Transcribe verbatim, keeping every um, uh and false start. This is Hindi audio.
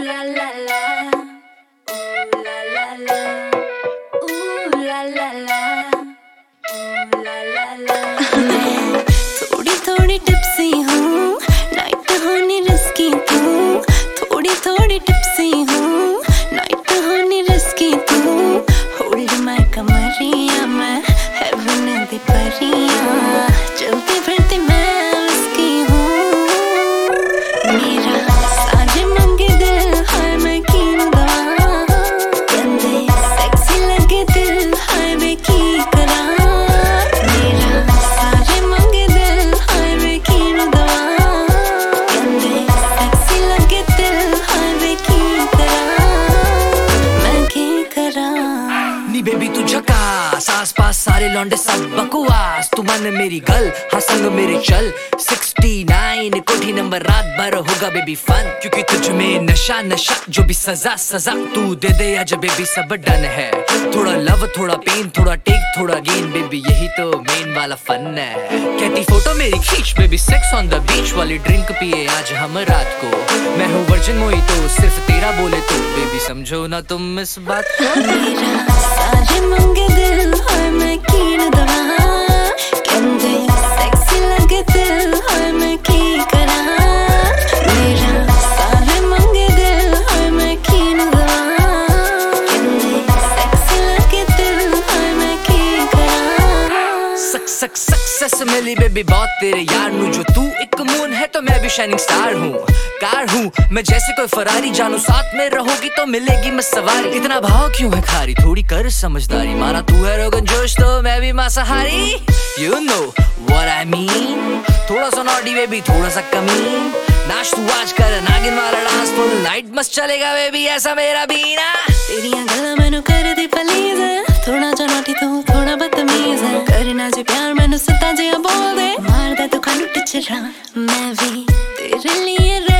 la la la, ooh la la la, ooh la la la, ooh la la la। मैं थोड़ी थोड़ी टिप्सी हूँ, नाइट होनी रिस्की तू, थोड़ी थोड़ी टिप्सी हूँ, नाइट होनी रिस्की तू। होल्ड माय कमरिया, मैं हेवन दी परियां, चलती फिरती मैं उसकी हूँ। मेरा साजे मंगे दिल हाय मैं कीन दा, कहंदे सेक्सी लगे दिल हाय मैं की करा। मेरा साजे मंगे दिल हाय मैं कीन दा, कहंदे सेक्सी लगे दिल हाय मैं की करा, मैं की करा। नी बेबी तू झकास, आस पास सारे लौंडे सब बकवास, तू मन मेरी गल हाँ संग मेरे चल। सिक्सटी नाइन कोठी नंबर, रात भर होगा बेबी फन, क्योंकि तुझ में नशा नशा जो भी सजा सजा तू दे दे आज बेबी सब डन है। थोड़ा लव थोड़ा पेन, थोड़ा टेक थोड़ा गेन, बेबी यही तो मेन वाला फन है। कहती फोटो मेरी खींच baby, sex on the beach वाली ड्रिंक पिए आज हम रात को। मैं हूँ वर्जिन मोहितो, सिर्फ तेरा बोले तो बेबी समझो ना तुम इस बात को। मेरा सारे मंगे दिल हाय मैं कीन दा, कहंदे सेक्सी लगे दिल हाय मैं की करा। मेरा सारे मंगे दिल हाय मैं कीन दा, कहंदे सेक्सी लगे दिल हाय मैं की करा। सक सक सक्सेस मिली बेबी बहुत तेरे यार नू, जो तू एक मून है तो मैं भी शाइनिंग स्टार हूँ। कार हूँ मैं जैसे कोई फरारी, जानू साथ में रहोगी तो मिलेगी मैं सवारी। इतना भाव क्यों है खारी, थोड़ी कर समझदारी, माना तू है रोगन जोश तो मैं भी मांसाहारी। You know what I mean, थोड़ा सा नॉटी बेबी थोड़ा सा कमीन, नाच तू आज कर नागिन वाला डांस, फुल नाइट मस्त चलेगा बेबी ऐसा मेरा बीना। तेरियां गल्लां मैनू कर दी पलीज, थोड़ा जा नॉटी तू थोड़ा बदतमीज, करना जे प्यार मैनू सिद्धा जिहा बोल दे, मारदा तू कानू टिचरा, मैं भी तेरे लिए